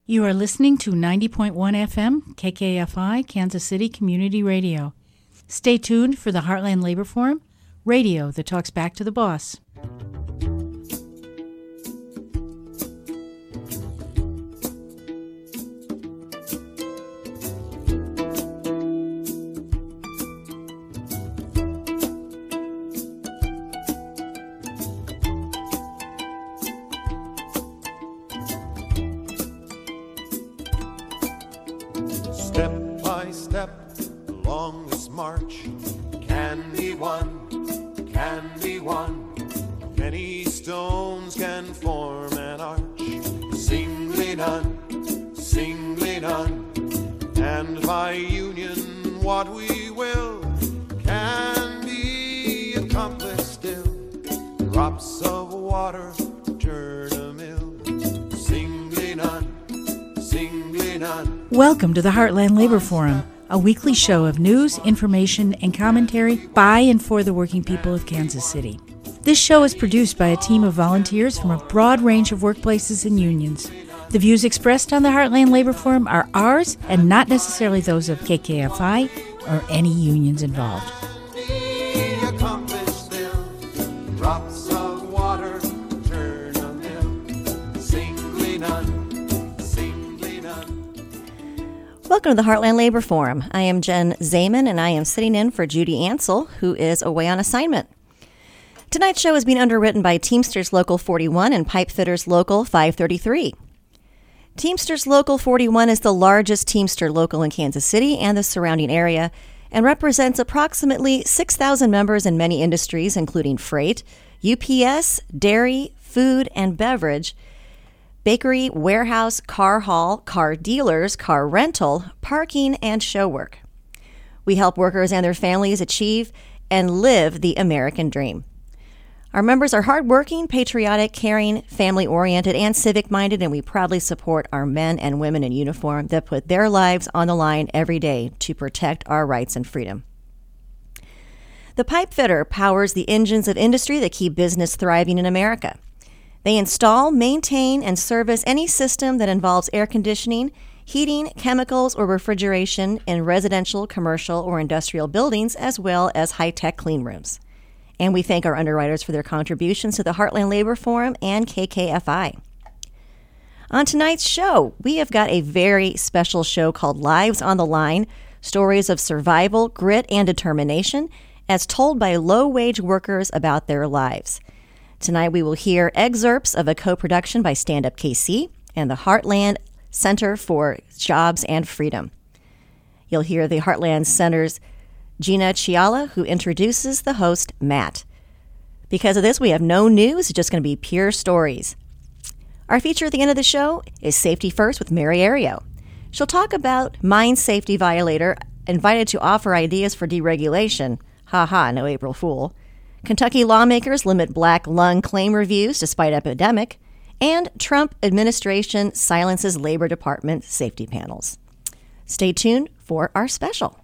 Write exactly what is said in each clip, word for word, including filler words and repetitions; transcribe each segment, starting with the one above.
You are listening to ninety point one F M, K K F I, Kansas City Community Radio. Stay tuned for the Heartland Labor Forum, radio that talks back to the boss. Welcome to the Heartland Labor Forum, a weekly show of news, information, and commentary by and for the working people of Kansas City. This show is produced by a team of volunteers from a broad range of workplaces and unions. The views expressed on the Heartland Labor Forum are ours and not necessarily those of K K F I or any unions involved. Welcome to the Heartland Labor Forum. I am Jen Zayman, and I am sitting in for Judy Ansel, who is away on assignment. Tonight's show is being underwritten by Teamsters Local forty-one and Pipefitters Local five thirty-three. Teamsters Local forty-one is the largest Teamster local in Kansas City and the surrounding area, and represents approximately six thousand members in many industries, including freight, U P S, dairy, food and beverage, bakery, warehouse, car haul, car dealers, car rental, parking, and show work. We help workers and their families achieve and live the American dream. Our members are hardworking, patriotic, caring, family-oriented, and civic-minded, and we proudly support our men and women in uniform that put their lives on the line every day to protect our rights and freedom. The pipe fitter powers the engines of industry that keep business thriving in America. They install, maintain, and service any system that involves air conditioning, heating, chemicals, or refrigeration in residential, commercial, or industrial buildings, as well as high-tech clean rooms. And we thank our underwriters for their contributions to the Heartland Labor Forum and K K F I. On tonight's show, we have got a very special show called Lives on the Line, stories of survival, grit, and determination, as told by low-wage workers about their lives. Tonight we will hear excerpts of a co-production by Stand Up K C and the Heartland Center for Jobs and Freedom. You'll hear the Heartland Center's Gina Chiala, who introduces the host, Matt. Because of this, we have no news, it's just going to be pure stories. Our feature at the end of the show is Safety First with Mary Ario. She'll talk about mine safety violator invited to offer ideas for deregulation. Ha ha, no April Fool. Kentucky lawmakers limit black lung claim reviews despite epidemic, and Trump administration silences Labor Department safety panels. Stay tuned for our special.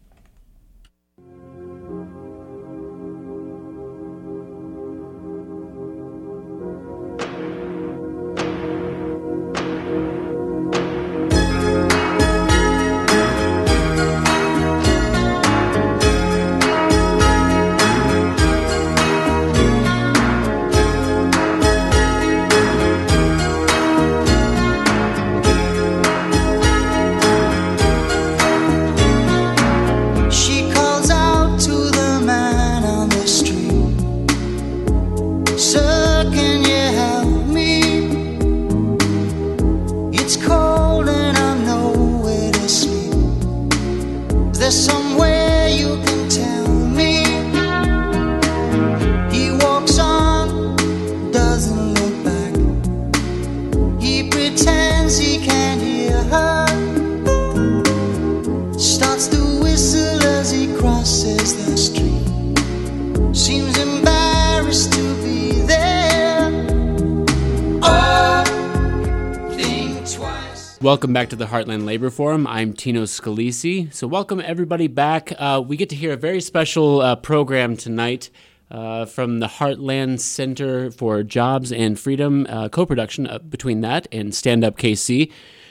Welcome back to the Heartland Labor Forum. I'm Tino Scalisi. So welcome everybody back. Uh, we get to hear a very special uh, program tonight uh, from the Heartland Center for Jobs and Freedom, uh, co-production uh, between that and Stand Up K C.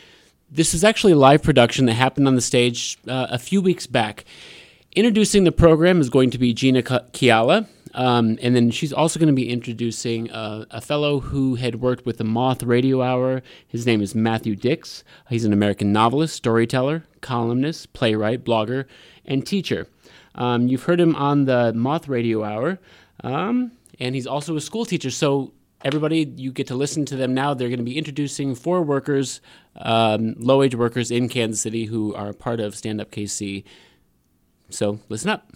This is actually a live production that happened on the stage uh, a few weeks back. Introducing the program is going to be Gina Kiala, um, and then she's also going to be introducing uh, a fellow who had worked with the Moth Radio Hour. His name is Matthew Dix. He's an American novelist, storyteller, columnist, playwright, blogger, and teacher. Um, you've heard him on the Moth Radio Hour, um, and he's also a school teacher. So everybody, you get to listen to them now. They're going to be introducing four workers, um, low-wage workers in Kansas City who are part of Stand Up K C. So listen up.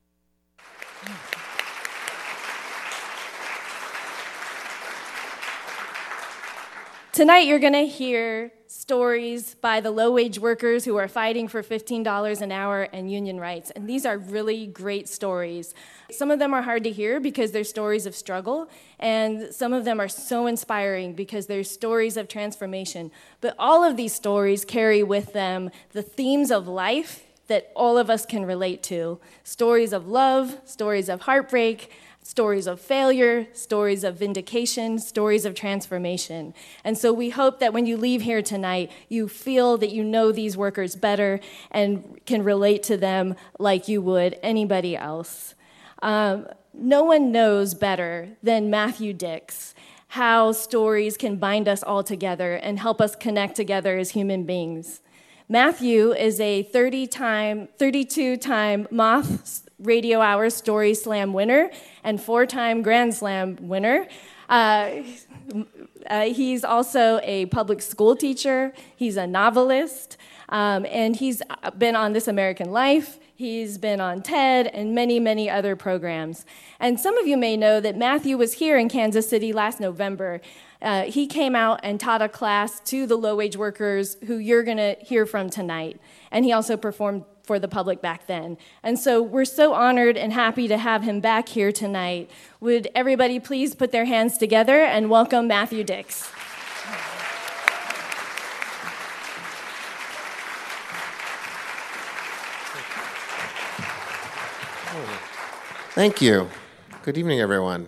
Tonight you're going to hear stories by the low-wage workers who are fighting for fifteen dollars an hour and union rights. And these are really great stories. Some of them are hard to hear because they're stories of struggle, and some of them are so inspiring because they're stories of transformation. But all of these stories carry with them the themes of life that all of us can relate to. Stories of love, stories of heartbreak, stories of failure, stories of vindication, stories of transformation. And so we hope that when you leave here tonight, you feel that you know these workers better and can relate to them like you would anybody else. Um, no one knows better than Matthew Dix how stories can bind us all together and help us connect together as human beings. Matthew is a thirty-time, thirty-two-time Moth Radio Hour Story Slam winner and four-time Grand Slam winner. Uh, uh, he's also a public school teacher. He's a novelist, um, and he's been on This American Life. He's been on TED and many, many other programs. And some of you may know that Matthew was here in Kansas City last November. Uh, he came out and taught a class to the low-wage workers who you're going to hear from tonight. And he also performed for the public back then. And so we're so honored and happy to have him back here tonight. Would everybody please put their hands together and welcome Matthew Dix. Thank you. Good evening, everyone.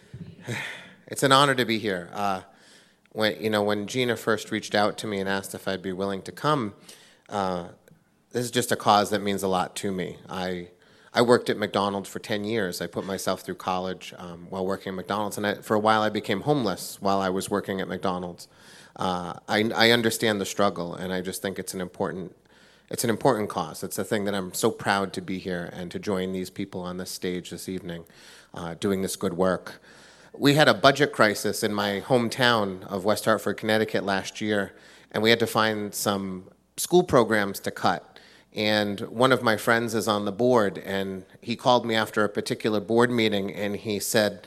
It's an honor to be here. Uh, when you know, when Gina first reached out to me and asked if I'd be willing to come, uh, this is just a cause that means a lot to me. I I worked at McDonald's for ten years. I put myself through college um, while working at McDonald's, and I, for a while I became homeless while I was working at McDonald's. Uh, I, I understand the struggle, and I just think it's an important it's an important cause. It's a thing that I'm so proud to be here and to join these people on this stage this evening, uh, doing this good work. We had a budget crisis in my hometown of West Hartford, Connecticut last year, and we had to find some school programs to cut. And one of my friends is on the board, and he called me after a particular board meeting, and he said,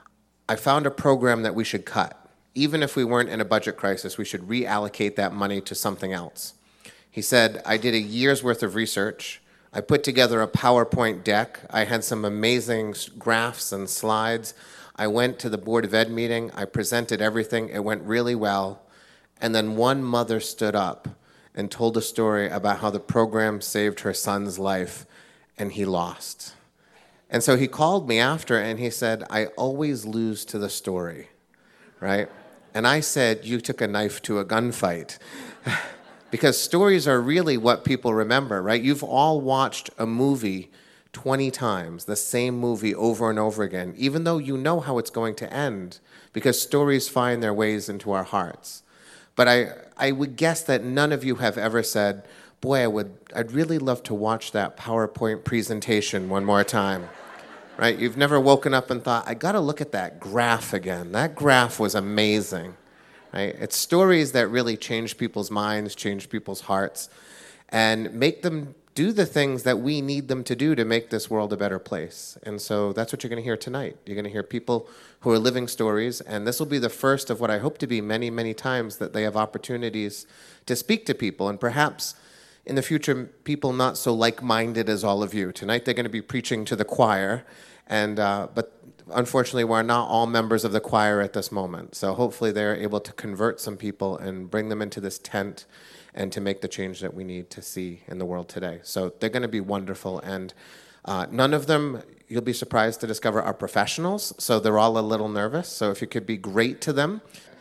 I found a program that we should cut. Even if we weren't in a budget crisis, we should reallocate that money to something else. He said, I did a year's worth of research. I put together a PowerPoint deck. I had some amazing graphs and slides. I went to the Board of Ed meeting. I presented everything. It went really well. And then one mother stood up and told a story about how the program saved her son's life, and he lost. And so he called me after, and he said, I always lose to the story, right? And I said, you took a knife to a gunfight. Because stories are really what people remember, right? You've all watched a movie twenty times, the same movie over and over again, even though you know how it's going to end, because stories find their ways into our hearts. But I, I would guess that none of you have ever said, boy, I would, I'd really love to watch that PowerPoint presentation one more time, right? You've never woken up and thought, I gotta look at that graph again. That graph was amazing, right? It's stories that really change people's minds, change people's hearts, and make them do the things that we need them to do to make this world a better place. And so that's what you're going to hear tonight. You're going to hear people who are living stories, and this will be the first of what I hope to be many, many times that they have opportunities to speak to people, and perhaps in the future, people not so like-minded as all of you. Tonight they're going to be preaching to the choir, and uh, but unfortunately we're not all members of the choir at this moment. So hopefully they're able to convert some people and bring them into this tent and to make the change that we need to see in the world today. So they're going to be wonderful, and uh, none of them, you'll be surprised to discover, are professionals, so they're all a little nervous. So if you could be great to them.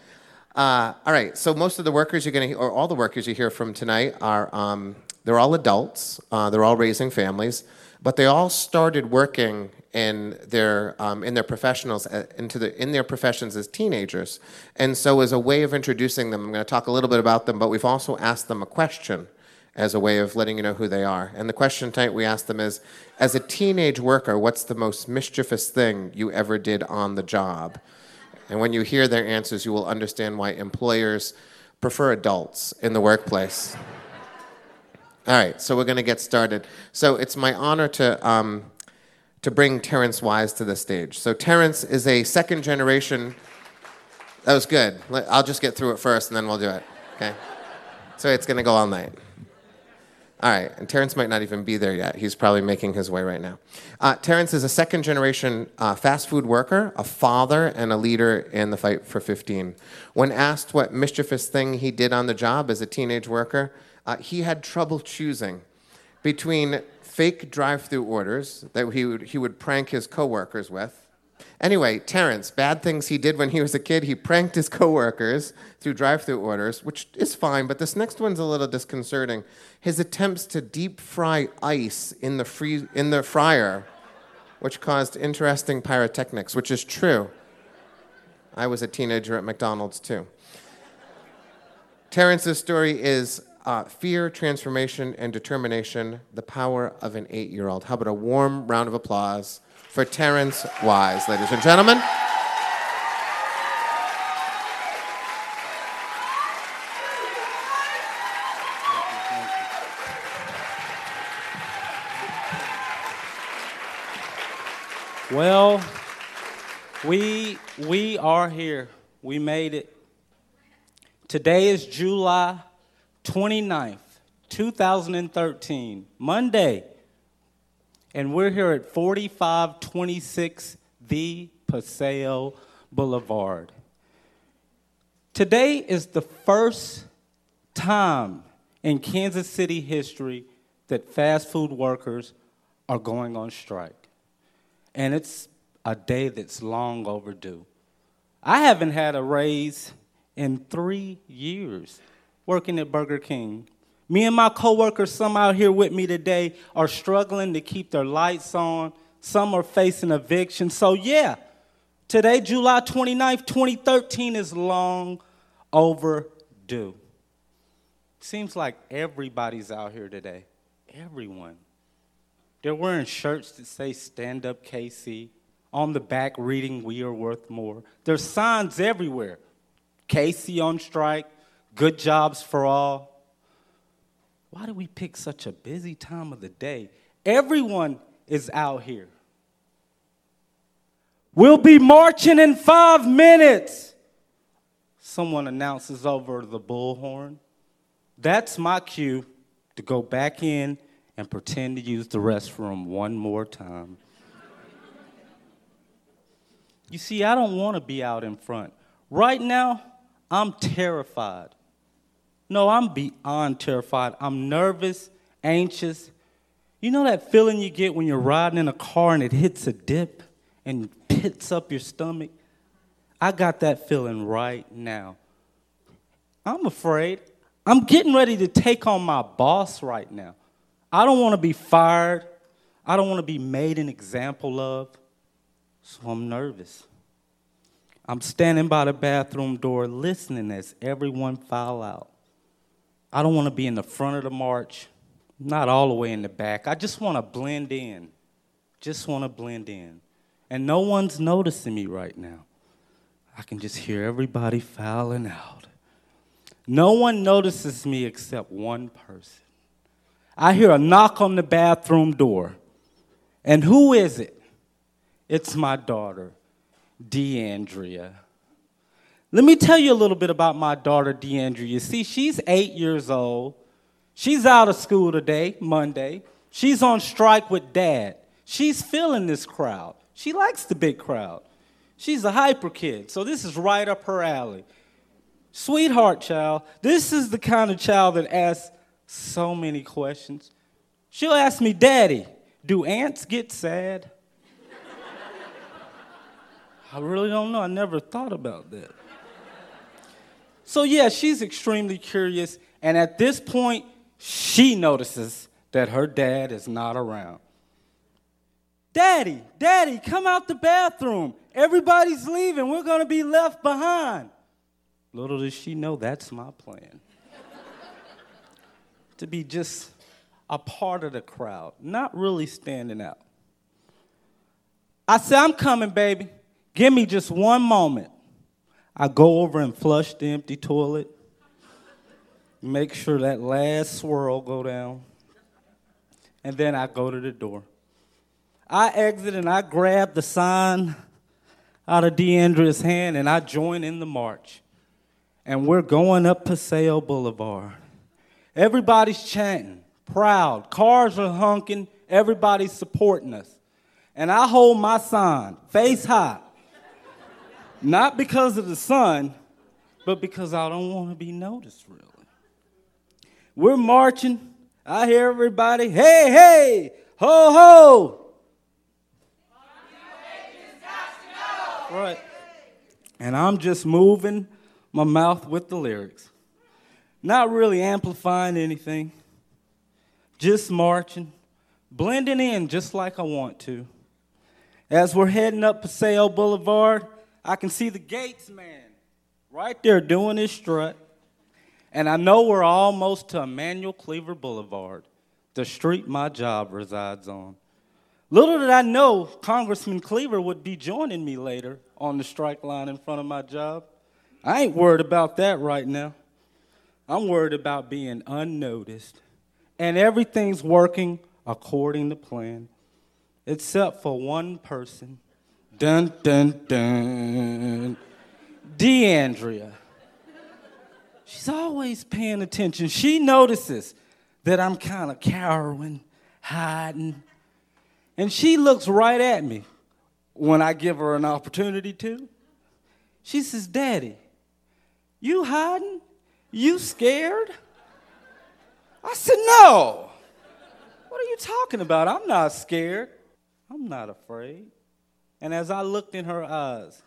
Uh, all right, so most of the workers you're going to, or all the workers you hear from tonight are, um, they're all adults. Uh, they're all raising families, but they all started working in their um, in their professionals uh, into the in their professions as teenagers. And so, as a way of introducing them, I'm going to talk a little bit about them, but we've also asked them a question as a way of letting you know who they are. And the question tonight we asked them is, as a teenage worker, what's the most mischievous thing you ever did on the job? And when you hear their answers, you will understand why employers prefer adults in the workplace. All right, so we're going to get started. So it's my honor to um, to bring Terrence Wise to the stage. So Terrence is a second generation. That was good. I'll just get through it first, and then we'll do it. Okay. So it's going to go all night. All right, and Terrence might not even be there yet. He's probably making his way right now. Uh, Terrence is a second-generation uh, fast food worker, a father, and a leader in the fight for fifteen. When asked what mischievous thing he did on the job as a teenage worker, uh, he had trouble choosing between fake drive-through orders that he would, he would prank his coworkers with. Anyway, Terrence, bad things he did when he was a kid. He pranked his coworkers through drive-through orders, which is fine, but this next one's a little disconcerting. His attempts to deep fry ice in the free, in the fryer, which caused interesting pyrotechnics, which is true. I was a teenager at McDonald's, too. Terrence's story is uh, fear, transformation, and determination, the power of an eight-year-old. How about a warm round of applause for Terrence Wise, ladies and gentlemen. Well, we we are here. We made it. Today is July twenty-ninth, two thousand thirteen, Monday. And we're here at forty-five twenty-six The Paseo Boulevard. Today is the first time in Kansas City history that fast food workers are going on strike. And it's a day that's long overdue. I haven't had a raise in three years working at Burger King. Me and my coworkers, some out here with me today, are struggling to keep their lights on. Some are facing eviction. So yeah, today, July twenty-ninth, twenty thirteen, is long overdue. Seems like everybody's out here today. Everyone. They're wearing shirts that say Stand Up K C. On the back reading We Are Worth More. There's signs everywhere. K C on strike, good jobs for all. Why do we pick such a busy time of the day? Everyone is out here. We'll be marching in five minutes. Someone announces over the bullhorn. That's my cue to go back in and pretend to use the restroom one more time. You see, I don't want to be out in front. Right now, I'm terrified. No, I'm beyond terrified. I'm nervous, anxious. You know that feeling you get when you're riding in a car and it hits a dip and pits up your stomach? I got that feeling right now. I'm afraid. I'm getting ready to take on my boss right now. I don't want to be fired. I don't want to be made an example of. So I'm nervous. I'm standing by the bathroom door listening as everyone file out. I don't want to be in the front of the march, not all the way in the back. I just want to blend in. Just want to blend in. And no one's noticing me right now. I can just hear everybody filing out. No one notices me except one person. I hear a knock on the bathroom door. And who is it? It's my daughter, DeAndrea. Let me tell you a little bit about my daughter, DeAndrea. You see, she's eight years old. She's out of school today, Monday. She's on strike with Dad. She's feeling this crowd. She likes the big crowd. She's a hyper kid, so this is right up her alley. Sweetheart child, this is the kind of child that asks so many questions. She'll ask me, Daddy, do ants get sad? I really don't know. I never thought about that. So yeah, she's extremely curious, and at this point, she notices that her dad is not around. Daddy, Daddy, come out the bathroom. Everybody's leaving. We're going to be left behind. Little does she know that's my plan. To be just a part of the crowd, not really standing out. I say, I'm coming, baby. Give me just one moment. I go over and flush the empty toilet. Make sure that last swirl go down. And then I go to the door. I exit and I grab the sign out of DeAndrea's hand and I join in the march. And we're going up Paseo Boulevard. Everybody's chanting, proud. Cars are honking. Everybody's supporting us. And I hold my sign, face high. Not because of the sun, but because I don't want to be noticed, really. We're marching. I hear everybody, hey, hey, ho, ho. Right. And I'm just moving my mouth with the lyrics. Not really amplifying anything. Just marching, blending in just like I want to. As we're heading up Paseo Boulevard, I can see the Gates man right there doing his strut. And I know we're almost to Emmanuel Cleaver Boulevard, the street my job resides on. Little did I know Congressman Cleaver would be joining me later on the strike line in front of my job. I ain't worried about that right now. I'm worried about being unnoticed. And everything's working according to plan, except for one person. Dun, dun, dun. DeAndrea. She's always paying attention. She notices that I'm kind of cowering, hiding. And she looks right at me when I give her an opportunity to. She says, Daddy, you hiding? You scared? I said, no. What are you talking about? I'm not scared. I'm not afraid. And as I looked in her eyes,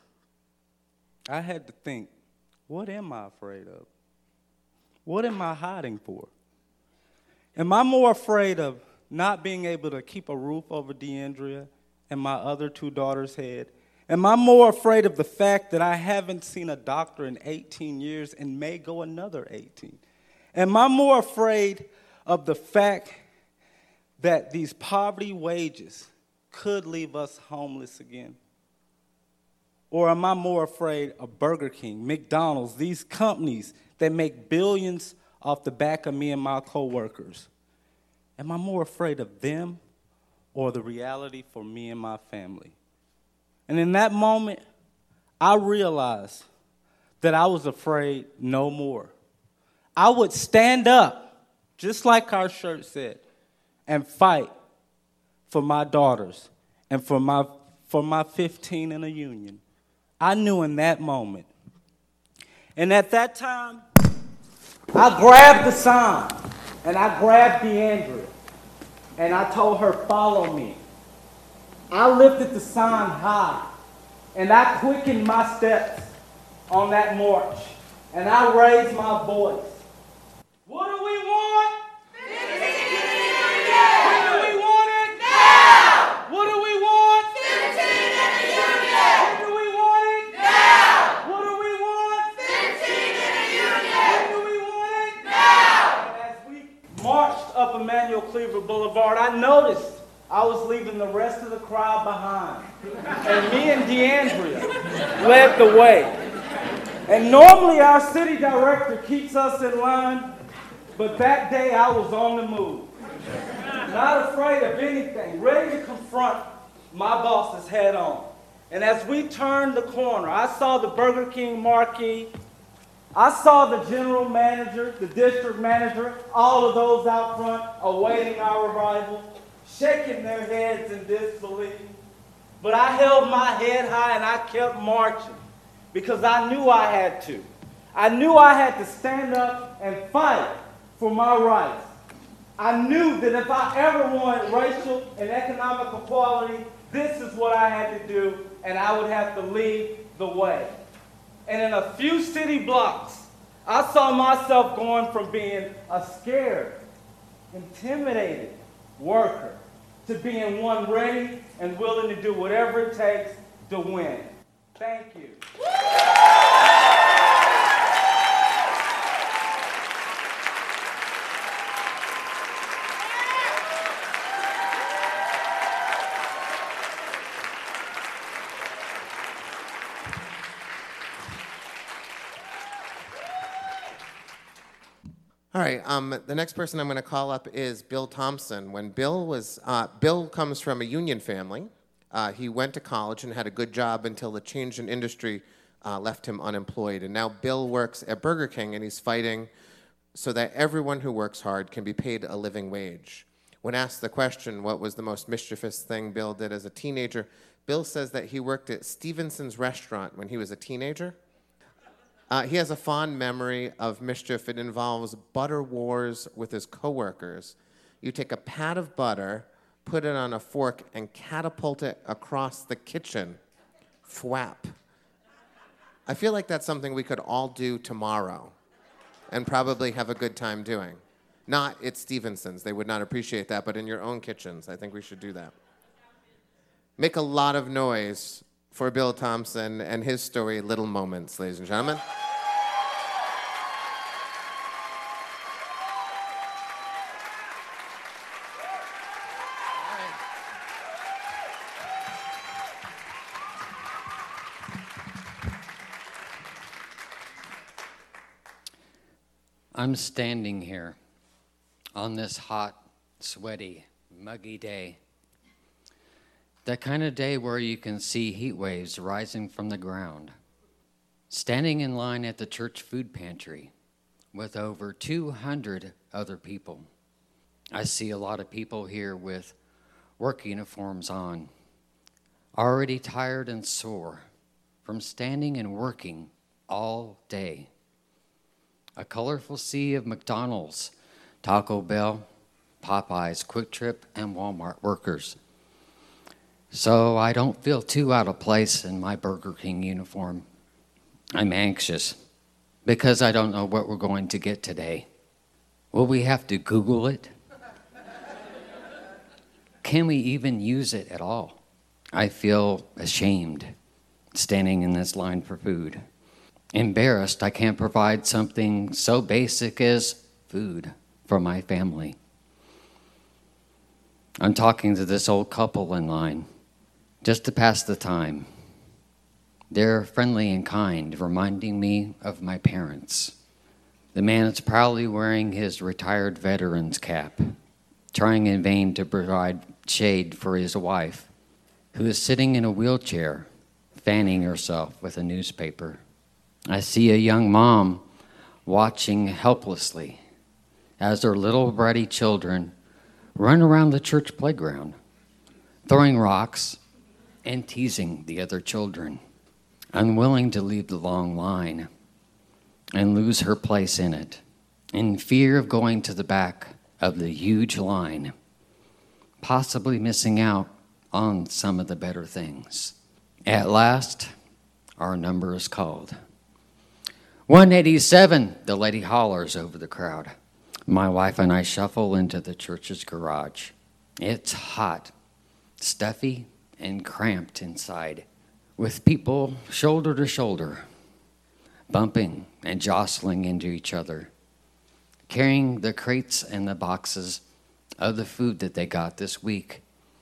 I had to think, what am I afraid of? What am I hiding for? Am I more afraid of not being able to keep a roof over DeAndrea and my other two daughters' head? Am I more afraid of the fact that I haven't seen a doctor in eighteen years and may go another eighteen? Am I more afraid of the fact that these poverty wages could leave us homeless again? Or am I more afraid of Burger King, McDonald's, these companies that make billions off the back of me and my coworkers? Am I more afraid of them or the reality for me and my family? And in that moment, I realized that I was afraid no more. I would stand up, just like our shirt said, and fight for my daughters and for my, for my fifteen in a union. I knew in that moment. And at that time, I grabbed the sign, and I grabbed DeAndrea, and I told her, follow me. I lifted the sign high, and I quickened my steps on that march, and I raised my voice. What do we want? fifteen in a union! When do we want it? Now! What do we want? fifteen in a union! When do we want it? Now! What do we want? fifteen in a union! When do we want it? Now! And as we marched up Emmanuel Cleaver Boulevard, I noticed I was leaving the rest of the crowd behind. And me and DeAndrea led the way. And normally our city director keeps us in line, but that day I was on the move. Not afraid of anything, ready to confront my bosses head on. And as we turned the corner, I saw the Burger King marquee. I saw the general manager, the district manager, all of those out front awaiting our arrival, shaking their heads in disbelief. But I held my head high and I kept marching because I knew I had to. I knew I had to stand up and fight for my rights. I knew that if I ever wanted racial and economic equality, this is what I had to do, and I would have to lead the way. And in a few city blocks, I saw myself going from being a scared, intimidated worker to being one ready and willing to do whatever it takes to win. Thank you. All right, um, the next person I'm going to call up is Bill Thompson. When Bill was, uh, Bill comes from a union family. Uh, he went to college and had a good job until the change in industry uh, left him unemployed. And now Bill works at Burger King, and he's fighting so that everyone who works hard can be paid a living wage. When asked the question, what was the most mischievous thing Bill did as a teenager, Bill says that he worked at Stevenson's restaurant when he was a teenager. Uh, he has a fond memory of mischief. It involves butter wars with his coworkers. You take a pat of butter, put it on a fork, and catapult it across the kitchen. Thwap. I feel like that's something we could all do tomorrow and probably have a good time doing. Not at Stevenson's. They would not appreciate that, but in your own kitchens, I think we should do that. Make a lot of noise for Bill Thompson and his story, Little Moments, ladies and gentlemen. I'm standing here on this hot, sweaty, muggy day. That kind of day where you can see heat waves rising from the ground. Standing in line at the church food pantry with over two hundred other people. I see a lot of people here with work uniforms on, already tired and sore from standing and working all day. A colorful sea of McDonald's, Taco Bell, Popeyes, Quick Trip, and Walmart workers. So I don't feel too out of place in my Burger King uniform. I'm anxious because I don't know what we're going to get today. Will we have to Google it? Can we even use it at all? I feel ashamed standing in this line for food. Embarrassed I can't provide something so basic as food for my family. I'm talking to this old couple in line just to pass the time. They're friendly and kind, reminding me of my parents. The man is proudly wearing his retired veteran's cap, trying in vain to provide shade for his wife, who is sitting in a wheelchair, fanning herself with a newspaper. I see a young mom watching helplessly as her little bratty children run around the church playground, throwing rocks and teasing the other children, unwilling to leave the long line and lose her place in it, in fear of going to the back of the huge line, possibly missing out on some of the better things. At last, our number is called. one eighty-seven, the lady hollers over the crowd. My wife and I shuffle into the church's garage. It's hot, stuffy, and cramped inside, with people shoulder to shoulder, bumping and jostling into each other, carrying the crates and the boxes of the food that they got this week.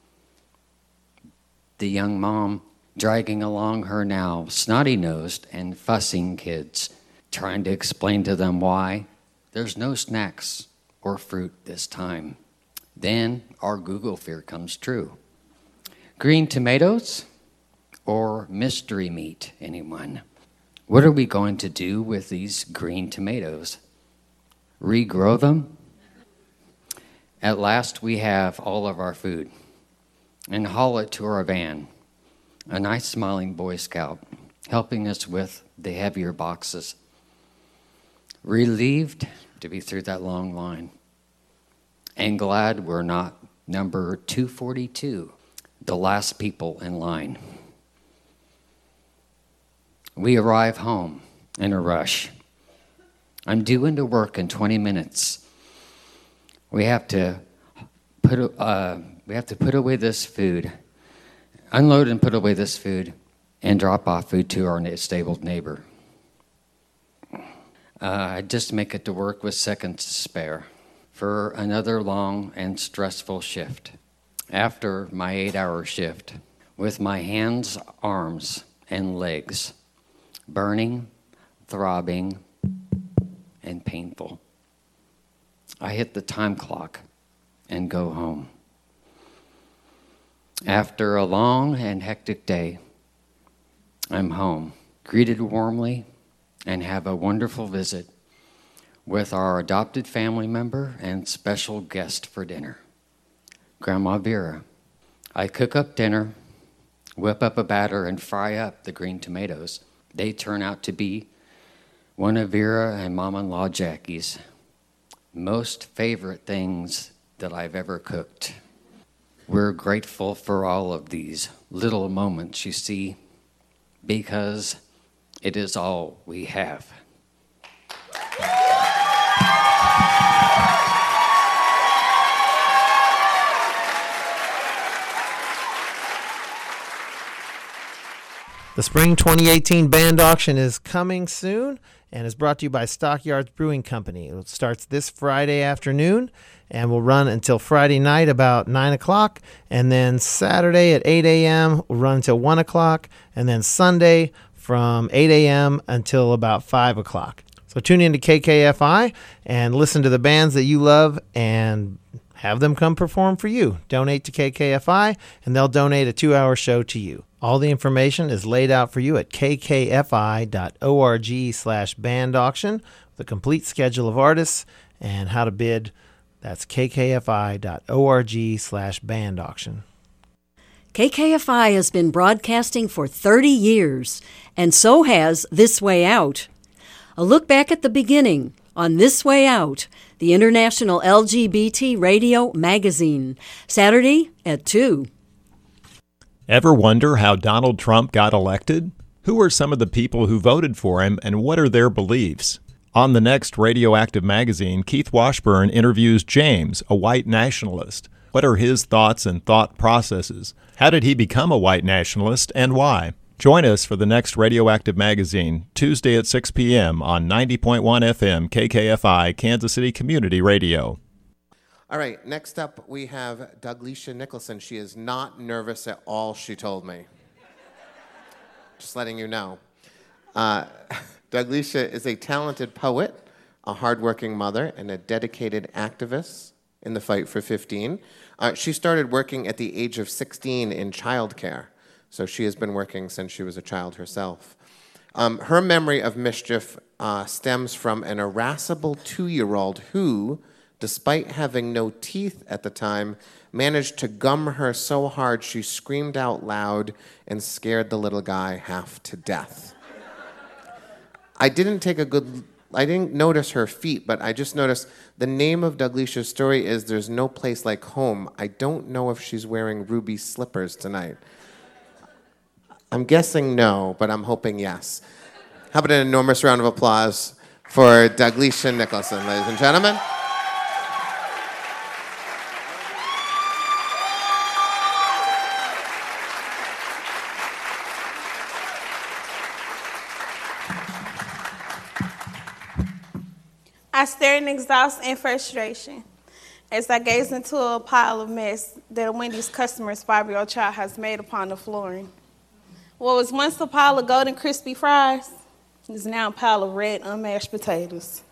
The young mom dragging along her now snotty-nosed and fussing kids, trying to explain to them why there's no snacks or fruit this time. Then our Google fear comes true. Green tomatoes or mystery meat, anyone? What are we going to do with these green tomatoes? Regrow them? At last we have all of our food and haul it to our van. A nice smiling Boy Scout helping us with the heavier boxes. Relieved to be through that long line, and glad we're not number two forty-two, the last people in line. We arrive home in a rush, I'm due into work in twenty minutes. We have to put uh, we have to put away this food, unload and put away this food, and drop off food to our disabled neighbor. Uh, I just make it to work with seconds to spare for another long and stressful shift. After my eight-hour shift, with my hands, arms, and legs burning, throbbing, and painful, I hit the time clock and go home. After a long and hectic day, I'm home, greeted warmly, and have a wonderful visit with our adopted family member and special guest for dinner, Grandma Vera. I cook up dinner, whip up a batter, and fry up the green tomatoes. They turn out to be one of Vera and Mom-in-Law Jackie's most favorite things that I've ever cooked. We're grateful for all of these little moments, you see, because it is all we have. The Spring twenty eighteen Band Auction is coming soon and is brought to you by Stockyards Brewing Company. It starts this Friday afternoon and will run until Friday night about nine o'clock, and then Saturday at eight a.m. will run until one o'clock, and then Sunday from eight a.m. until about five o'clock. So tune in to K K F I and listen to the bands that you love and have them come perform for you. Donate to K K F I, and they'll donate a two-hour show to you. All the information is laid out for you at kkfi.org slash band auction, the complete schedule of artists and how to bid. That's kkfi.org slash band auction. K K F I has been broadcasting for thirty years, and so has This Way Out. A look back at the beginning on This Way Out, the International L G B T Radio magazine, Saturday at two. Ever wonder how Donald Trump got elected? Who are some of the people who voted for him, and what are their beliefs? On the next Radioactive magazine, Keith Washburn interviews James, a white nationalist. What are his thoughts and thought processes? How did he become a white nationalist, and why? Join us for the next Radioactive magazine, Tuesday at six p.m. on ninety point one F M K K F I, Kansas City Community Radio. All right, next up we have Douglesia Nicholson. She is not nervous at all, she told me. Just letting you know. Uh, Douglesia is a talented poet, a hardworking mother, and a dedicated activist in the fight for fifteen. Uh, she started working at the age of sixteen in childcare, so she has been working since she was a child herself. Um, her memory of mischief uh, stems from an irascible two-year-old who, despite having no teeth at the time, managed to gum her so hard she screamed out loud and scared the little guy half to death. I didn't take a good, I didn't notice her feet, but I just noticed the name of Douglesia's story is There's No Place Like Home. I don't know if she's wearing ruby slippers tonight. I'm guessing no, but I'm hoping yes. How about an enormous round of applause for Douglesia Nicholson, ladies and gentlemen? I stared in exhaust and frustration as I gazed into a pile of mess that a Wendy's customer's five-year-old child has made upon the flooring. What was once a pile of golden crispy fries is now a pile of red unmashed potatoes.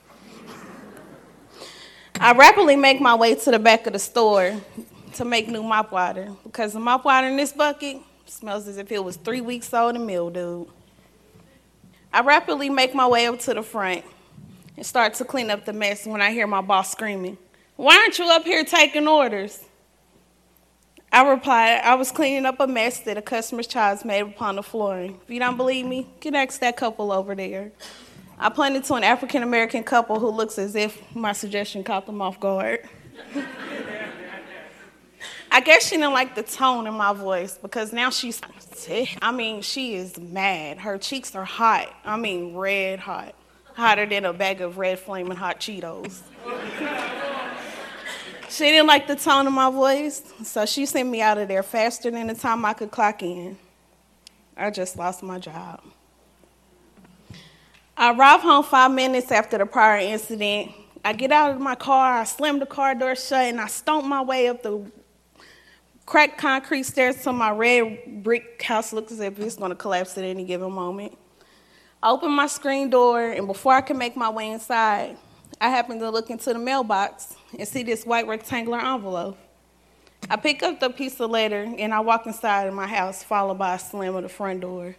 I rapidly make my way to the back of the store to make new mop water because the mop water in this bucket smells as if it was three weeks old and mildewed. I rapidly make my way up to the front and start to clean up the mess when I hear my boss screaming, "Why aren't you up here taking orders?" I replied, "I was cleaning up a mess that a customer's child's made upon the flooring. If you don't believe me, you can ask that couple over there." I pointed to an African-American couple who looks as if my suggestion caught them off guard. I guess she didn't like the tone in my voice because now she's, I mean, she is mad. Her cheeks are hot. I mean, red hot. hotter than a bag of red flaming hot Cheetos. She didn't like the tone of my voice, so she sent me out of there faster than the time I could clock in. I just lost my job. I arrived home five minutes after the prior incident. I get out of my car, I slam the car door shut, and I stomp my way up the cracked concrete stairs to my red brick house. Looks as if it's going to collapse at any given moment. I open my screen door, and before I can make my way inside, I happen to look into the mailbox and see this white rectangular envelope. I pick up the piece of letter, and I walk inside of my house, followed by a slam of the front door.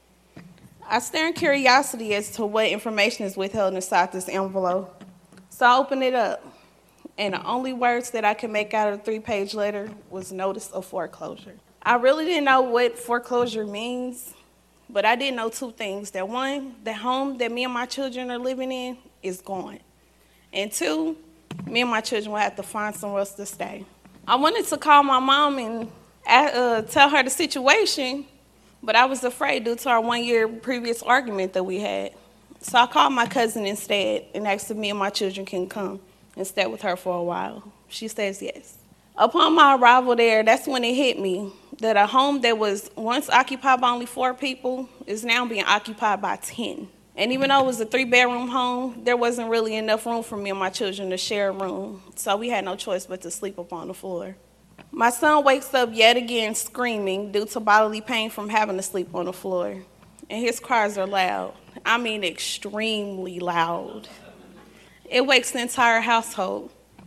I stare in curiosity as to what information is withheld inside this envelope. So I open it up, and the only words that I could make out of the three-page letter was notice of foreclosure. I really didn't know what foreclosure means, but I did know two things. That one, the home that me and my children are living in is gone. And two, me and my children will have to find somewhere else to stay. I wanted to call my mom and uh, tell her the situation, but I was afraid due to our one-year previous argument that we had. So I called my cousin instead and asked if me and my children can come and stay with her for a while. She says yes. Upon my arrival there, that's when it hit me that a home that was once occupied by only four people is now being occupied by ten. And even though it was a three-bedroom home, there wasn't really enough room for me and my children to share a room, so we had no choice but to sleep up on the floor. My son wakes up yet again screaming due to bodily pain from having to sleep on the floor, and his cries are loud. I mean extremely loud. It wakes the entire household.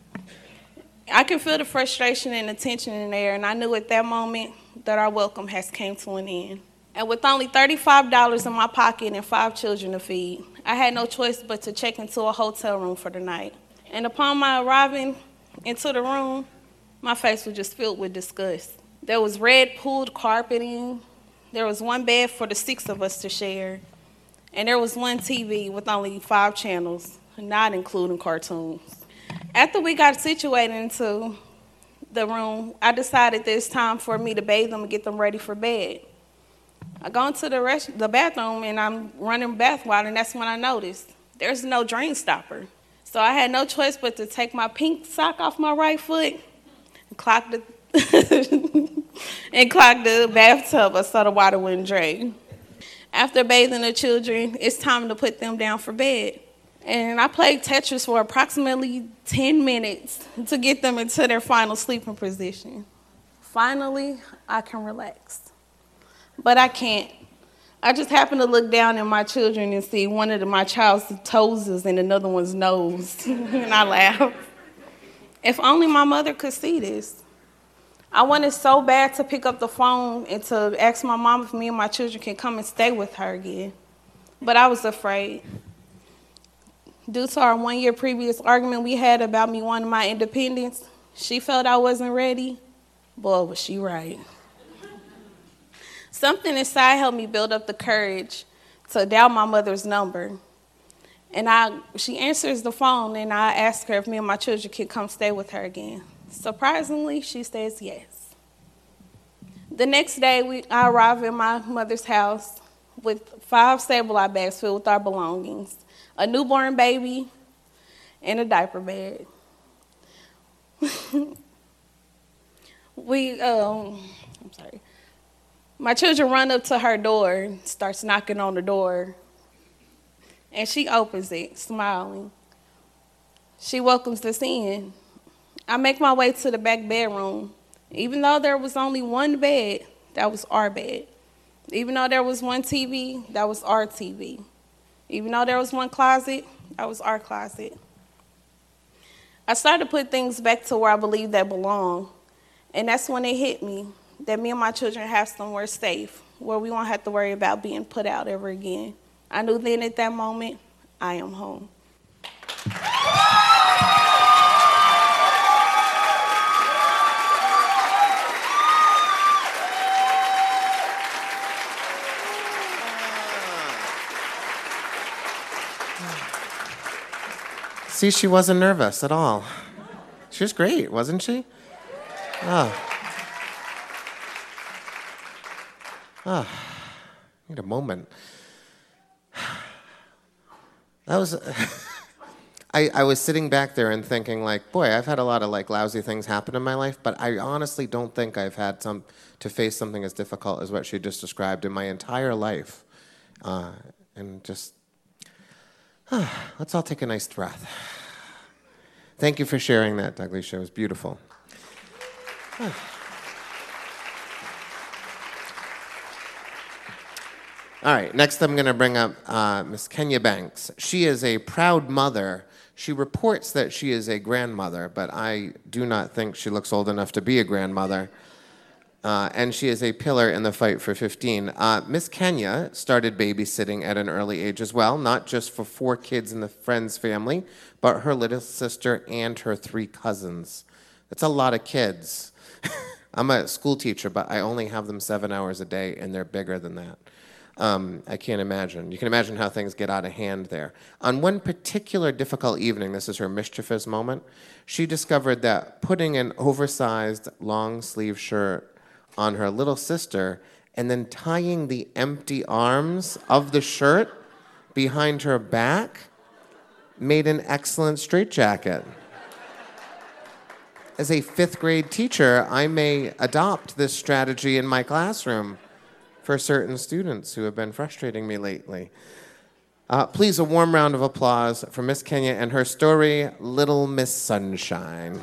I can feel the frustration and the tension in the air, and I knew at that moment that our welcome has came to an end. And with only thirty-five dollars in my pocket and five children to feed, I had no choice but to check into a hotel room for the night. And upon my arriving into the room, my face was just filled with disgust. There was red pulled carpeting. There was one bed for the six of us to share. And there was one T V with only five channels, not including cartoons. After we got situated into the room, I decided that it's time for me to bathe them and get them ready for bed. I go into the, rest, the bathroom, and I'm running bath water, and that's when I noticed there's no drain stopper. So I had no choice but to take my pink sock off my right foot and clog the, and clog the bathtub so the water wouldn't drain. After bathing the children, it's time to put them down for bed. And I played Tetris for approximately ten minutes to get them into their final sleeping position. Finally, I can relax. But I can't. I just happen to look down at my children and see one of the, my child's toes is in another one's nose, and I laugh. If only my mother could see this. I wanted so bad to pick up the phone and to ask my mom if me and my children can come and stay with her again, but I was afraid. Due to our one-year previous argument we had about me wanting my independence, she felt I wasn't ready. Boy, was she right. Something inside helped me build up the courage to dial my mother's number. And I, she answers the phone, and I ask her if me and my children could come stay with her again. Surprisingly, she says yes. The next day, we, I arrive at my mother's house with five Sableye bags filled with our belongings, a newborn baby, and a diaper bag. we, um, I'm sorry. My children run up to her door, starts knocking on the door, and she opens it, smiling. She welcomes us in. I make my way to the back bedroom. Even though there was only one bed, that was our bed. Even though there was one T V, that was our T V. Even though there was one closet, that was our closet. I started to put things back to where I believed they belong, and that's when it hit me that me and my children have somewhere safe, where we won't have to worry about being put out ever again. I knew then at that moment, I am home. See, she wasn't nervous at all. She was great, wasn't she? Oh. Oh, I need a moment. That was. I, I was sitting back there and thinking, like, boy, I've had a lot of like lousy things happen in my life, but I honestly don't think I've had some to face something as difficult as what she just described in my entire life. Uh, and just, uh, let's all take a nice breath. Thank you for sharing that, Douglasha. It was beautiful. Uh. All right, next I'm going to bring up uh, Miss Kenya Banks. She is a proud mother. She reports that she is a grandmother, but I do not think she looks old enough to be a grandmother. Uh, and she is a pillar in the fight for fifteen. Uh, Miss Kenya started babysitting at an early age as well, not just for four kids in the Friends family, but her little sister and her three cousins. That's a lot of kids. I'm a school teacher, but I only have them seven hours a day, and they're bigger than that. Um, I can't imagine. You can imagine how things get out of hand there. On one particular difficult evening, this is her mischievous moment, she discovered that putting an oversized long sleeve shirt on her little sister and then tying the empty arms of the shirt behind her back made an excellent straitjacket. As a fifth grade teacher, I may adopt this strategy in my classroom for certain students who have been frustrating me lately. Uh, please, a warm round of applause for Miss Kenya and her story, Little Miss Sunshine.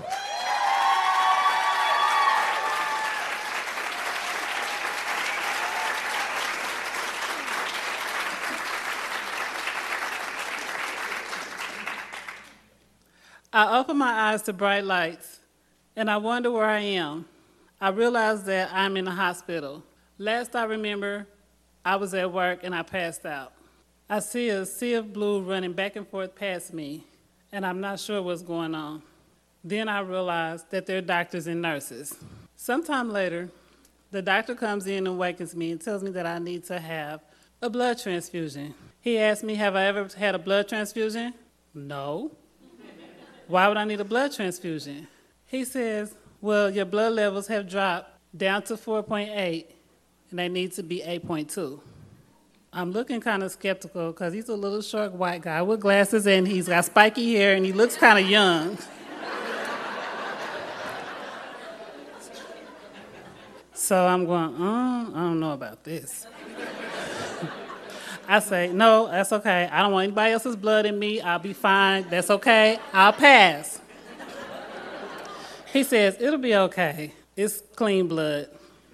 I open my eyes to bright lights, and I wonder where I am. I realize that I'm in a hospital. Last I remember, I was at work and I passed out. I see a sea of blue running back and forth past me, and I'm not sure what's going on. Then I realize that they're doctors and nurses. Sometime later, the doctor comes in and wakens me and tells me that I need to have a blood transfusion. He asked me, have I ever had a blood transfusion? No. Why would I need a blood transfusion? He says, well, your blood levels have dropped down to four point eight. And they need to be eight point two. I'm looking kind of skeptical because he's a little short white guy with glasses and he's got spiky hair and he looks kind of young. So I'm going, uh, I don't know about this. I say, no, that's okay. I don't want anybody else's blood in me. I'll be fine. That's okay. I'll pass. He says, it'll be okay. It's clean blood.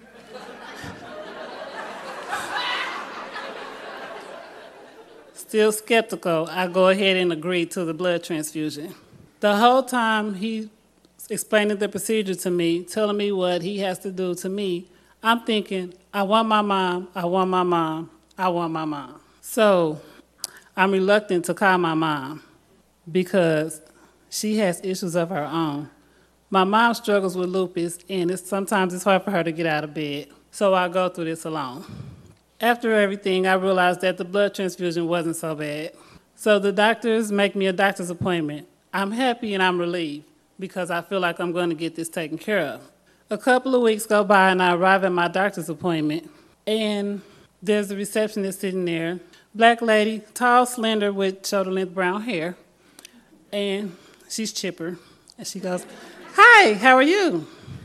Still skeptical, I go ahead and agree to the blood transfusion. The whole time he explaining the procedure to me, telling me what he has to do to me, I'm thinking, I want my mom, I want my mom, I want my mom. So I'm reluctant to call my mom because she has issues of her own. My mom struggles with lupus, and it's, sometimes it's hard for her to get out of bed, so I go through this alone. After everything, I realized that the blood transfusion wasn't so bad. So the doctors make me a doctor's appointment. I'm happy and I'm relieved because I feel like I'm going to get this taken care of. A couple of weeks go by and I arrive at my doctor's appointment, and there's a receptionist sitting there, black lady, tall, slender, with shoulder-length brown hair, and she's chipper. And she goes, hi, how are you?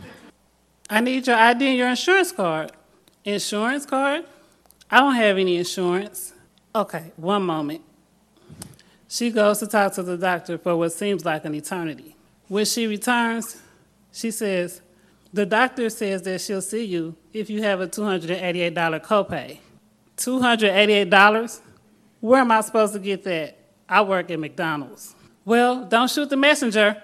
I need your I D and your insurance card. Insurance card? I don't have any insurance. Okay, one moment. She goes to talk to the doctor for what seems like an eternity. When she returns, she says, the doctor says that she'll see you if you have a two hundred eighty-eight dollars copay. two hundred eighty-eight dollars? Where am I supposed to get that? I work at McDonald's. Well, don't shoot the messenger.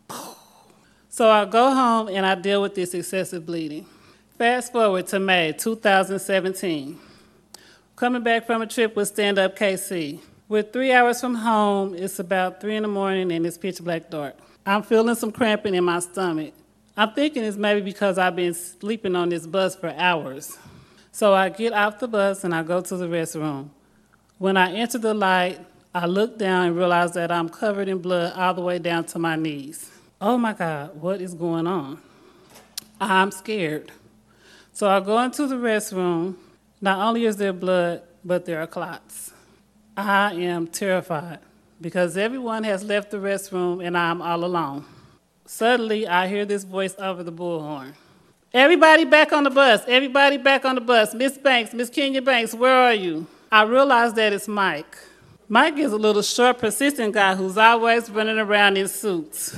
So I go home and I deal with this excessive bleeding. Fast forward to May two thousand seventeen. Coming back from a trip with Stand Up K C. We're three hours from home. It's about three in the morning and it's pitch black dark. I'm feeling some cramping in my stomach. I'm thinking it's maybe because I've been sleeping on this bus for hours. So I get off the bus and I go to the restroom. When I enter the light, I look down and realize that I'm covered in blood all the way down to my knees. Oh my God, what is going on? I'm scared. So I go into the restroom. Not only is there blood, but there are clots. I am terrified. because everyone has left the restroom and I'm all alone. Suddenly, I hear this voice over the bullhorn. Everybody back on the bus. Everybody back on the bus. Miss Banks, Miss Kenya Banks, where are you? I realize that it's Mike. Mike is a little short, persistent guy who's always running around in suits.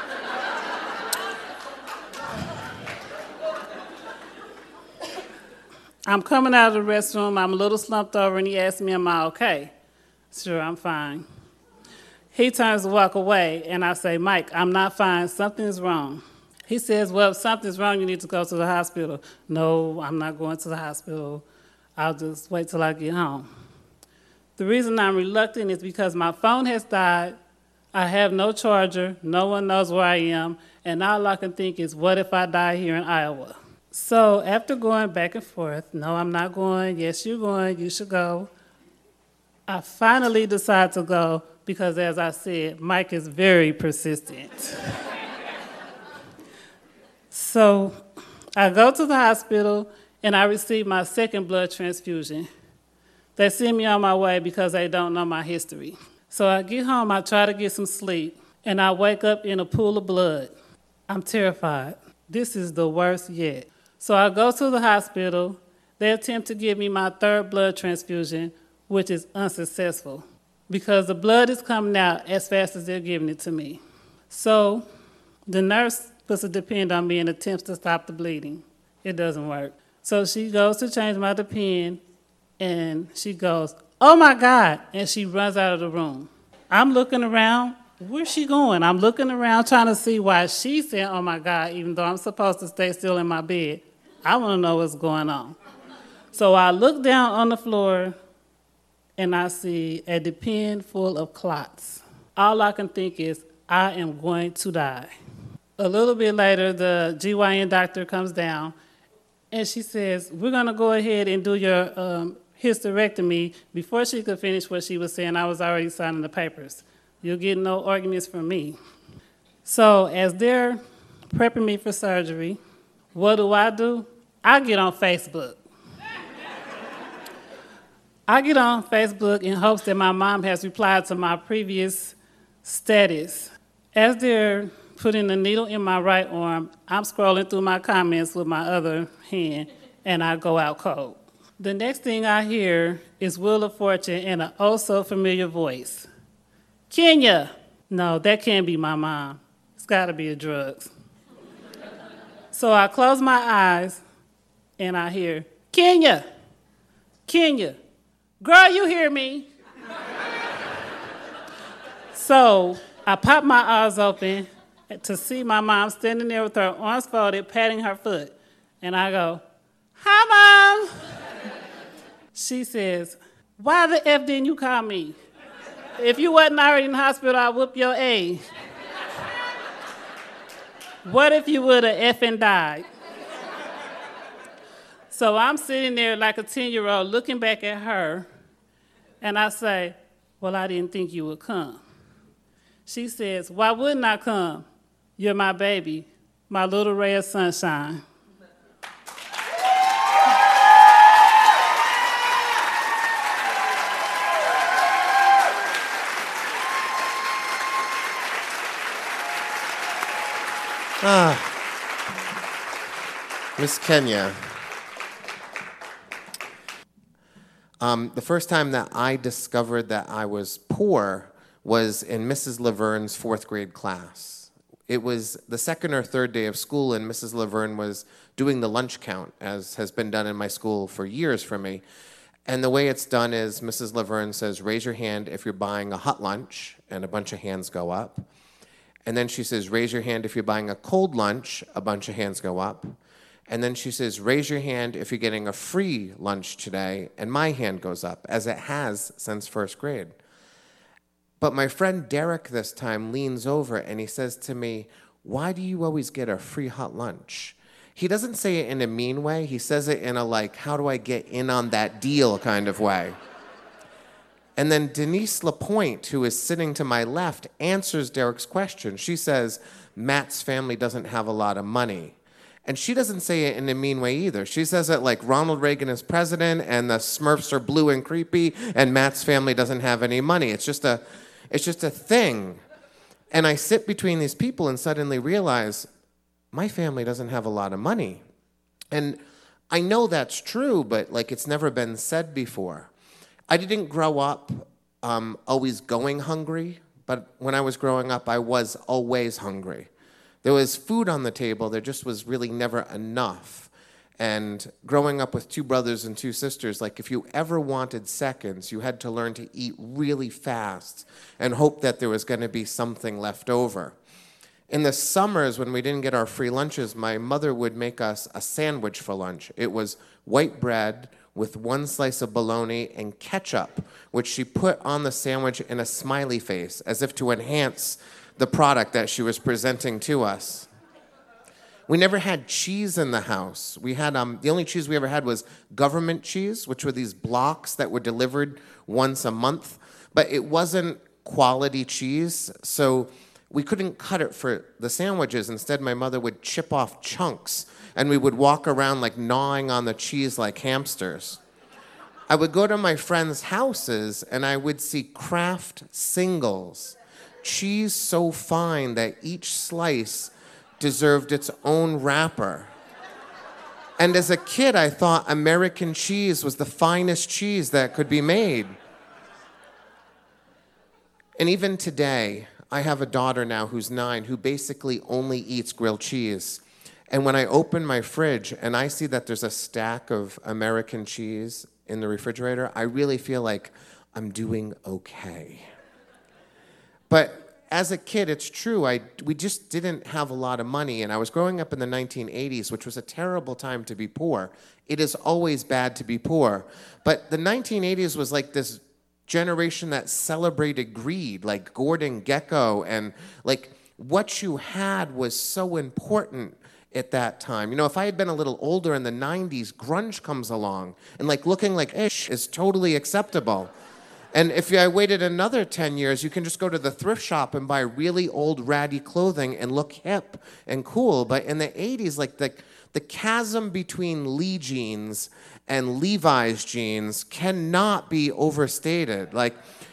I'm coming out of the restroom. I'm a little slumped over, and he asks me, am I okay? Sure, I'm fine. He turns to walk away, and I say, Mike, I'm not fine. Something's wrong. He says, well, if something's wrong, you need to go to the hospital. No, I'm not going to the hospital. I'll just wait till I get home. The reason I'm reluctant is because my phone has died. I have no charger. No one knows where I am. And all I can think is, what if I die here in Iowa? So after going back and forth, no, I'm not going. Yes, you're going. You should go. I finally decide to go because, as I said, Mike is very persistent. So I go to the hospital, and I receive my second blood transfusion. They send me on my way because they don't know my history. So I get home, I try to get some sleep, and I wake up in a pool of blood. I'm terrified. This is the worst yet. So I go to the hospital. They attempt to give me my third blood transfusion, which is unsuccessful because the blood is coming out as fast as they're giving it to me. So the nurse puts a depend on me and attempts to stop the bleeding. It doesn't work. So she goes to change my depend, and she goes, oh my God, and she runs out of the room. I'm looking around, where's she going? I'm looking around trying to see why she said, oh my God, even though I'm supposed to stay still in my bed. I want to know what's going on. So I look down on the floor, and I see a depend full of clots. All I can think is, I am going to die. A little bit later, the G Y N doctor comes down, and she says, we're going to go ahead and do your um, hysterectomy. Before she could finish what she was saying, I was already signing the papers. You'll get no arguments from me. So as they're prepping me for surgery, what do I do? I get on Facebook. I get on Facebook in hopes that my mom has replied to my previous status. As they're putting the needle in my right arm, I'm scrolling through my comments with my other hand, and I go out cold. The next thing I hear is Wheel of Fortune in an oh-so-familiar voice. Kenya! No, that can't be my mom. It's got to be the drugs. So I close my eyes, and I hear, Kenya! Kenya! Girl, you hear me? So I pop my eyes open to see my mom standing there with her arms folded, patting her foot. And I go, hi, Mom. She says, why the F didn't you call me? If you wasn't already in the hospital, I'd whoop your A. What if you would have effing died? So I'm sitting there like a ten-year-old looking back at her, and I say, well, I didn't think you would come. She says, why wouldn't I come? You're my baby, my little ray of sunshine. Ah, Miss Kenya. Um, the first time that I discovered that I was poor was in Missus Laverne's fourth grade class. It was the second or third day of school, and Missus Laverne was doing the lunch count, as has been done in my school for years for me. And the way it's done is Missus Laverne says, raise your hand if you're buying a hot lunch, and a bunch of hands go up. And then she says, raise your hand if you're buying a cold lunch, a bunch of hands go up. And then she says, raise your hand if you're getting a free lunch today, and my hand goes up, as it has since first grade. But my friend Derek this time leans over and he says to me, why do you always get a free hot lunch? He doesn't say it in a mean way. He says it in a like, how do I get in on that deal kind of way. And then Denise Lapointe, who is sitting to my left, answers Derek's question. She says, Matt's family doesn't have a lot of money. And she doesn't say it in a mean way either. She says it like Ronald Reagan is president and the Smurfs are blue and creepy and Matt's family doesn't have any money. It's just a, It's just a thing. And I sit between these people and suddenly realize my family doesn't have a lot of money. And I know that's true, but like it's never been said before. I didn't grow up um, always going hungry, but when I was growing up, I was always hungry. There was food on the table, there just was really never enough. And growing up with two brothers and two sisters, like if you ever wanted seconds, you had to learn to eat really fast and hope that there was going to be something left over. In the summers, when we didn't get our free lunches, my mother would make us a sandwich for lunch. It was white bread with one slice of bologna and ketchup, which she put on the sandwich in a smiley face, as if to enhance the product that she was presenting to us. We never had cheese in the house. We had um, the only cheese we ever had was government cheese, which were these blocks that were delivered once a month, but it wasn't quality cheese, so we couldn't cut it for the sandwiches. Instead, my mother would chip off chunks, and we would walk around like gnawing on the cheese like hamsters. I would go to my friends' houses, and I would see Kraft singles, cheese so fine that each slice deserved its own wrapper. And as a kid, I thought American cheese was the finest cheese that could be made. And even today, I have a daughter now who's nine who basically only eats grilled cheese. And when I open my fridge and I see that there's a stack of American cheese in the refrigerator, I really feel like I'm doing okay. But as a kid, it's true, I, we just didn't have a lot of money, and I was growing up in the nineteen eighties, which was a terrible time to be poor. It is always bad to be poor. But the nineteen eighties was like this generation that celebrated greed, like Gordon Gekko, and like what you had was so important at that time. You know, if I had been a little older in the nineties, grunge comes along, and like looking like ish is totally acceptable. And if I waited another ten years, you can just go to the thrift shop and buy really old ratty clothing and look hip and cool. But in the eighties, like the, the chasm between Lee jeans and Levi's jeans cannot be overstated. Like,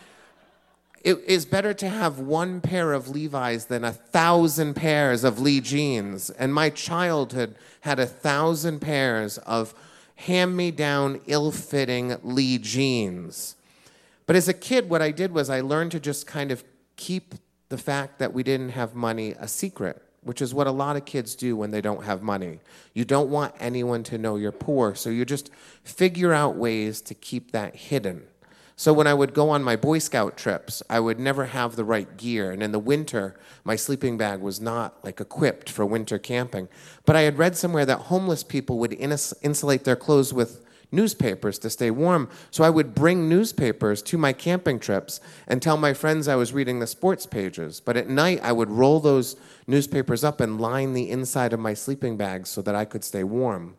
it is better to have one pair of Levi's than a thousand pairs of Lee jeans. And my childhood had a thousand pairs of hand-me-down, ill-fitting Lee jeans. But as a kid, what I did was I learned to just kind of keep the fact that we didn't have money a secret, which is what a lot of kids do when they don't have money. You don't want anyone to know you're poor, so you just figure out ways to keep that hidden. So when I would go on my Boy Scout trips, I would never have the right gear, and in the winter, my sleeping bag was not like equipped for winter camping. But I had read somewhere that homeless people would ins- insulate their clothes with newspapers to stay warm. So I would bring newspapers to my camping trips and tell my friends I was reading the sports pages. But at night, I would roll those newspapers up and line the inside of my sleeping bag so that I could stay warm.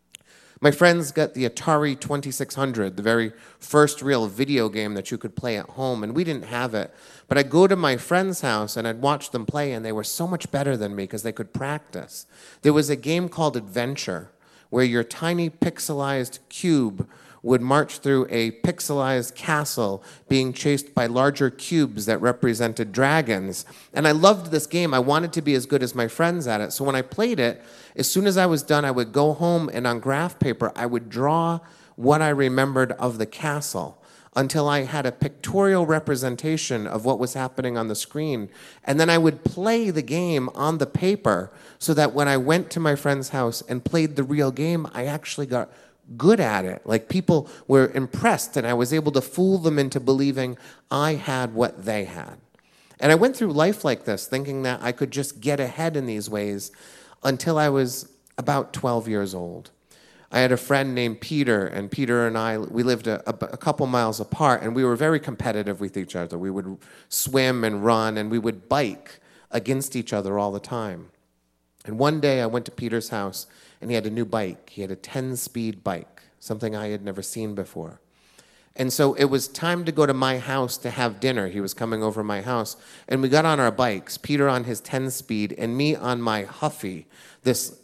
My friends got the Atari twenty-six hundred, the very first real video game that you could play at home, and we didn't have it. But I'd go to my friend's house and I'd watch them play, and they were so much better than me because they could practice. There was a game called Adventure, where your tiny pixelized cube would march through a pixelized castle being chased by larger cubes that represented dragons. And I loved this game. I wanted to be as good as my friends at it. So when I played it, as soon as I was done, I would go home and on graph paper, I would draw what I remembered of the castle until I had a pictorial representation of what was happening on the screen. And then I would play the game on the paper so that when I went to my friend's house and played the real game, I actually got good at it. Like, people were impressed, and I was able to fool them into believing I had what they had. And I went through life like this, thinking that I could just get ahead in these ways until I was about twelve years old. I had a friend named Peter, and Peter and I, we lived a, a, a couple miles apart, and we were very competitive with each other. We would swim and run, and we would bike against each other all the time. And one day I went to Peter's house, and he had a new bike. He had a ten-speed bike, something I had never seen before. And so it was time to go to my house to have dinner. He was coming over my house, and we got on our bikes, Peter on his ten-speed, and me on my Huffy, this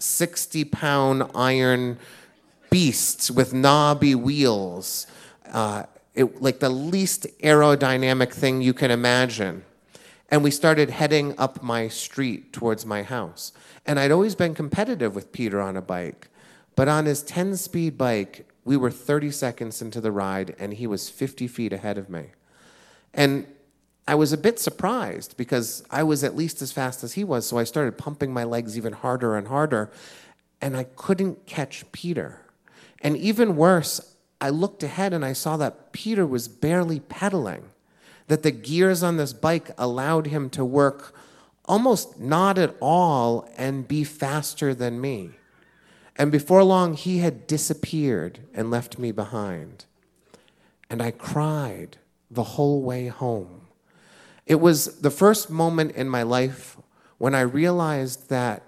sixty-pound iron beast with knobby wheels. Uh, it, like the least aerodynamic thing you can imagine. And we started heading up my street towards my house. And I'd always been competitive with Peter on a bike. But on his ten-speed bike, we were thirty seconds into the ride, and he was fifty feet ahead of me. And I was a bit surprised because I was at least as fast as he was, so I started pumping my legs even harder and harder, and I couldn't catch Peter. And even worse, I looked ahead and I saw that Peter was barely pedaling, that the gears on this bike allowed him to work almost not at all and be faster than me. And before long, he had disappeared and left me behind. And I cried the whole way home. It was the first moment in my life when I realized that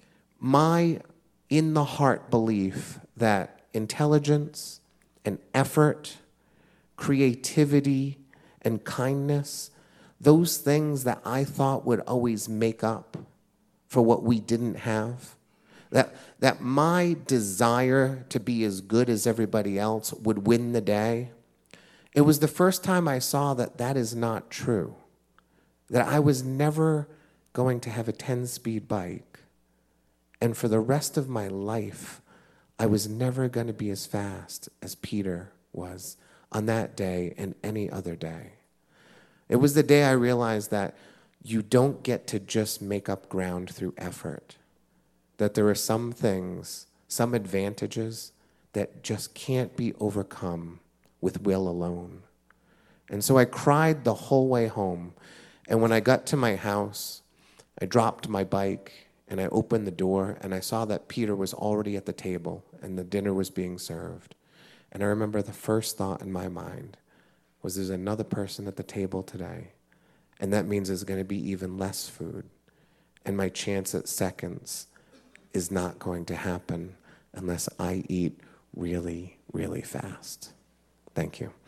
my in-the-heart belief that intelligence and effort, creativity, and kindness, those things that I thought would always make up for what we didn't have, that, that my desire to be as good as everybody else would win the day, it was the first time I saw that that is not true, that I was never going to have a ten-speed bike, and for the rest of my life, I was never going to be as fast as Peter was on that day and any other day. It was the day I realized that you don't get to just make up ground through effort, that there are some things, some advantages that just can't be overcome with will alone. And so I cried the whole way home. And when I got to my house, I dropped my bike and I opened the door and I saw that Peter was already at the table and the dinner was being served. And I remember the first thought in my mind was there's another person at the table today, and that means there's going to be even less food. And my chance at seconds is not going to happen unless I eat really, really fast. Thank you.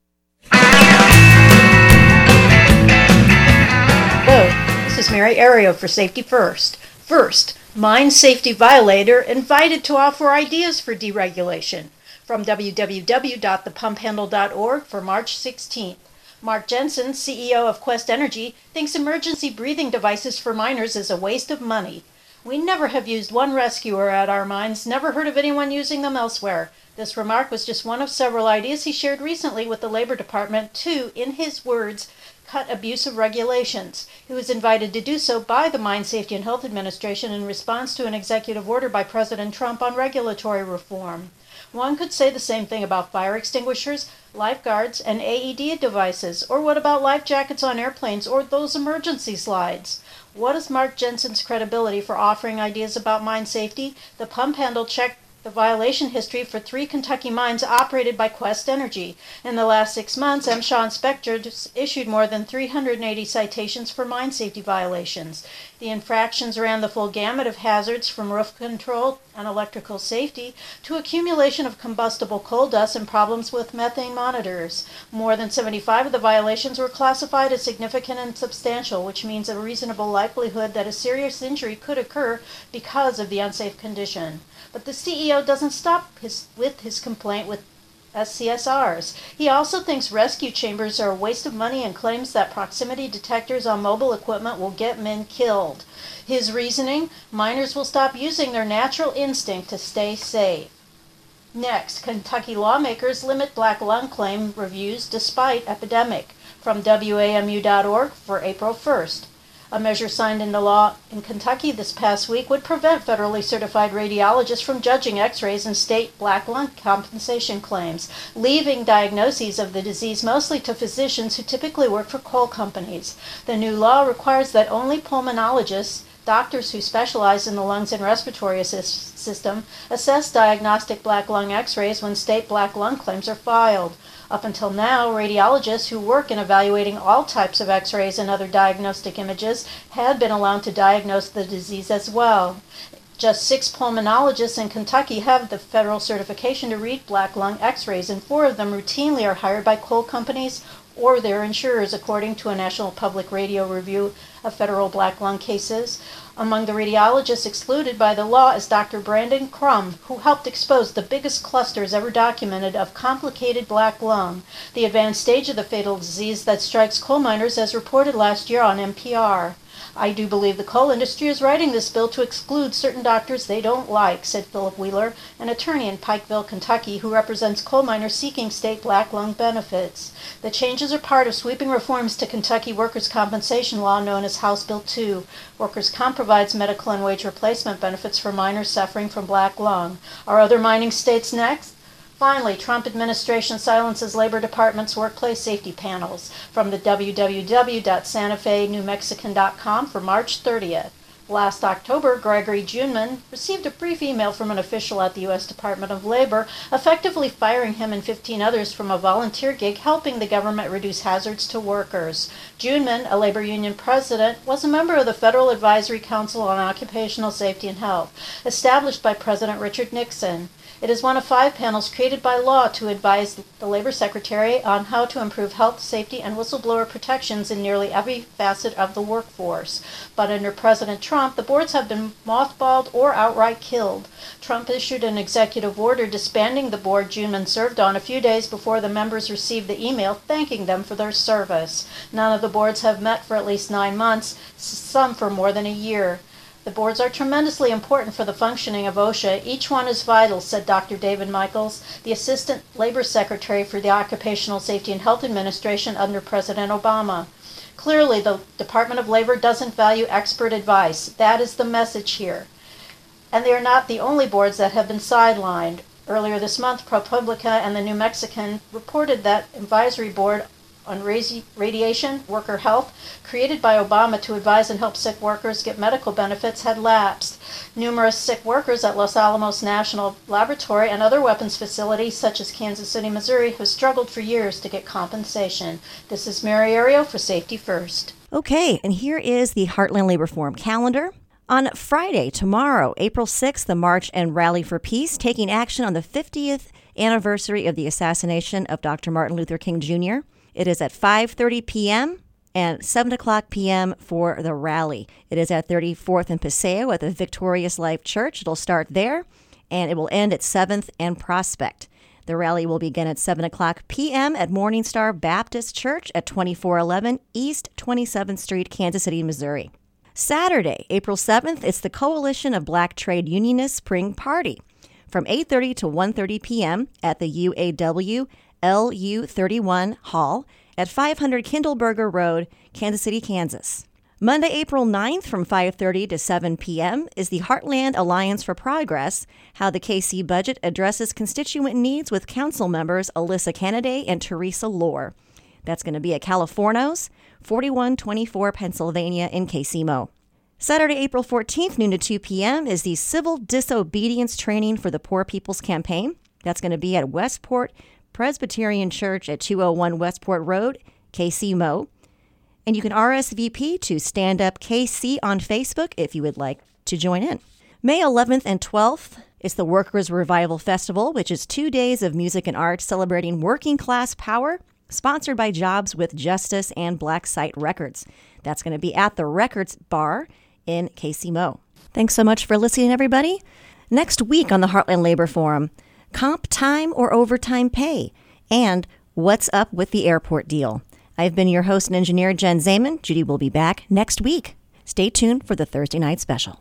Hello, this is Mary Ario for Safety First. First, mine safety violator invited to offer ideas for deregulation from w w w dot the pump handle dot org for March sixteenth. Mark Jensen, C E O of Quest Energy, thinks emergency breathing devices for miners is a waste of money. We never have used one rescuer at our mines, never heard of anyone using them elsewhere. This remark was just one of several ideas he shared recently with the Labor Department to, in his words, cut abusive regulations. He was invited to do so by the Mine Safety and Health Administration in response to an executive order by President Trump on regulatory reform. One could say the same thing about fire extinguishers, lifeguards, and A E D devices. Or what about life jackets on airplanes or those emergency slides? What is Mark Jensen's credibility for offering ideas about mine safety? The pump handle checked the violation history for three Kentucky mines operated by Quest Energy. In the last six months, M S H A inspectors issued more than three hundred eighty citations for mine safety violations. The infractions ran the full gamut of hazards from roof control and electrical safety to accumulation of combustible coal dust and problems with methane monitors. More than seventy-five of the violations were classified as significant and substantial, which means a reasonable likelihood that a serious injury could occur because of the unsafe condition. But the C E O doesn't stop his, with his complaint with S C S Rs. He also thinks rescue chambers are a waste of money and claims that proximity detectors on mobile equipment will get men killed. His reasoning, miners will stop using their natural instinct to stay safe. Next, Kentucky lawmakers limit black lung claim reviews despite epidemic. From W A M U dot org for April first. A measure signed into law in Kentucky this past week would prevent federally certified radiologists from judging x-rays and state black lung compensation claims, leaving diagnoses of the disease mostly to physicians who typically work for coal companies. The new law requires that only pulmonologists, doctors who specialize in the lungs and respiratory assist system, assess diagnostic black lung x-rays when state black lung claims are filed. Up until now, radiologists who work in evaluating all types of x-rays and other diagnostic images had been allowed to diagnose the disease as well. Just six pulmonologists in Kentucky have the federal certification to read black lung x-rays, and four of them routinely are hired by coal companies or their insurers, according to a National Public Radio review of federal black lung cases. Among the radiologists excluded by the law is Doctor Brandon Crum, who helped expose the biggest clusters ever documented of complicated black lung, the advanced stage of the fatal disease that strikes coal miners, as reported last year on N P R. I do believe the coal industry is writing this bill to exclude certain doctors they don't like, said Philip Wheeler, an attorney in Pikeville, Kentucky, who represents coal miners seeking state black lung benefits. The changes are part of sweeping reforms to Kentucky workers' compensation law known as House Bill two. Workers' comp provides medical and wage replacement benefits for miners suffering from black lung. Are other mining states next? Finally, Trump administration silences Labor Department's workplace safety panels. From the w w w dot santa fe new mexican dot com for March thirtieth. Last October, Gregory Juneman received a brief email from an official at the U S Department of Labor, effectively firing him and fifteen others from a volunteer gig helping the government reduce hazards to workers. Juneman, a labor union president, was a member of the Federal Advisory Council on Occupational Safety and Health, established by President Richard Nixon. It is one of five panels created by law to advise the Labor Secretary on how to improve health, safety, and whistleblower protections in nearly every facet of the workforce. But under President Trump, the boards have been mothballed or outright killed. Trump issued an executive order disbanding the board Juneman served on a few days before the members received the email thanking them for their service. None of the boards have met for at least nine months, some for more than a year. The boards are tremendously important for the functioning of OSHA. Each one is vital, said Doctor David Michaels, the Assistant Labor Secretary for the Occupational Safety and Health Administration under President Obama. Clearly, the Department of Labor doesn't value expert advice. That is the message here. And they are not the only boards that have been sidelined. Earlier this month, ProPublica and the New Mexican reported that advisory board on radiation, worker health, created by Obama to advise and help sick workers get medical benefits, had lapsed. Numerous sick workers at Los Alamos National Laboratory and other weapons facilities, such as Kansas City, Missouri, have struggled for years to get compensation. This is Mary Ario for Safety First. Okay, and here is the Heartland Labor Forum calendar. On Friday, tomorrow, April sixth, the March and Rally for Peace, taking action on the fiftieth anniversary of the assassination of Doctor Martin Luther King Junior It is at five thirty p.m. and seven o'clock p.m. for the rally. It is at thirty-fourth and Paseo at the Victorious Life Church. It'll start there, and it will end at seventh and Prospect. The rally will begin at seven o'clock p.m. at Morningstar Baptist Church at twenty-four eleven East twenty-seventh Street, Kansas City, Missouri. Saturday, April seventh, it's the Coalition of Black Trade Unionists Spring Party from eight thirty to one thirty p.m. at the U A W L U thirty-one Hall at five hundred Kindleberger Road, Kansas City, Kansas. Monday, April ninth from five thirty to seven p.m. is the Heartland Alliance for Progress, how the K C budget addresses constituent needs with council members Alyssa Kennedy and Teresa Lohr. That's going to be at Californo's, forty-one twenty-four Pennsylvania in K C Mo. Saturday, April fourteenth, noon to two p.m. is the Civil Disobedience Training for the Poor People's Campaign. That's going to be at Westport Presbyterian Church at two oh one Westport Road, K C Mo. And you can R S V P to Stand Up K C on Facebook if you would like to join in. May eleventh and twelfth is the Workers' Revival Festival, which is two days of music and art celebrating working class power, sponsored by Jobs with Justice and Black Site Records. That's going to be at the Records Bar in K C Mo. Thanks so much for listening, everybody. Next week on the Heartland Labor Forum, comp time or overtime pay, and what's up with the airport deal. I've been your host and engineer, Jen Zeman. Judy will be back next week. Stay tuned for the Thursday night special.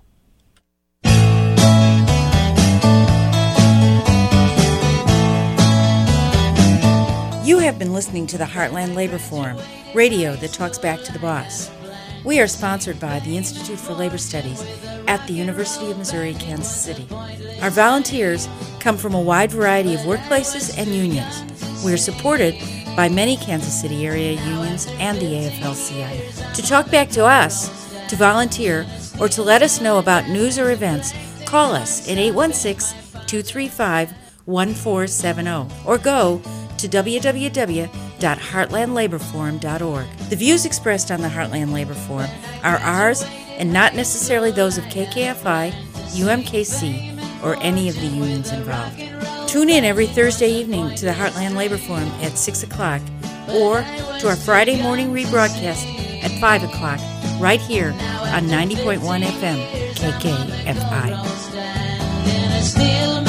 You have been listening to the Heartland Labor Forum, radio that talks back to the boss. We are sponsored by the Institute for Labor Studies at the University of Missouri, Kansas City. Our volunteers come from a wide variety of workplaces and unions. We are supported by many Kansas City area unions and the A F L C I. To talk back to us, to volunteer, or to let us know about news or events, call us at eight one six, two three five, one four seven zero or go to w w w dot heartland labor forum dot org. The views expressed on the Heartland Labor Forum are ours and not necessarily those of K K F I, U M K C, or any of the unions involved. Tune in every Thursday evening to the Heartland Labor Forum at six o'clock or to our Friday morning rebroadcast at five o'clock right here on ninety point one F M K K F I.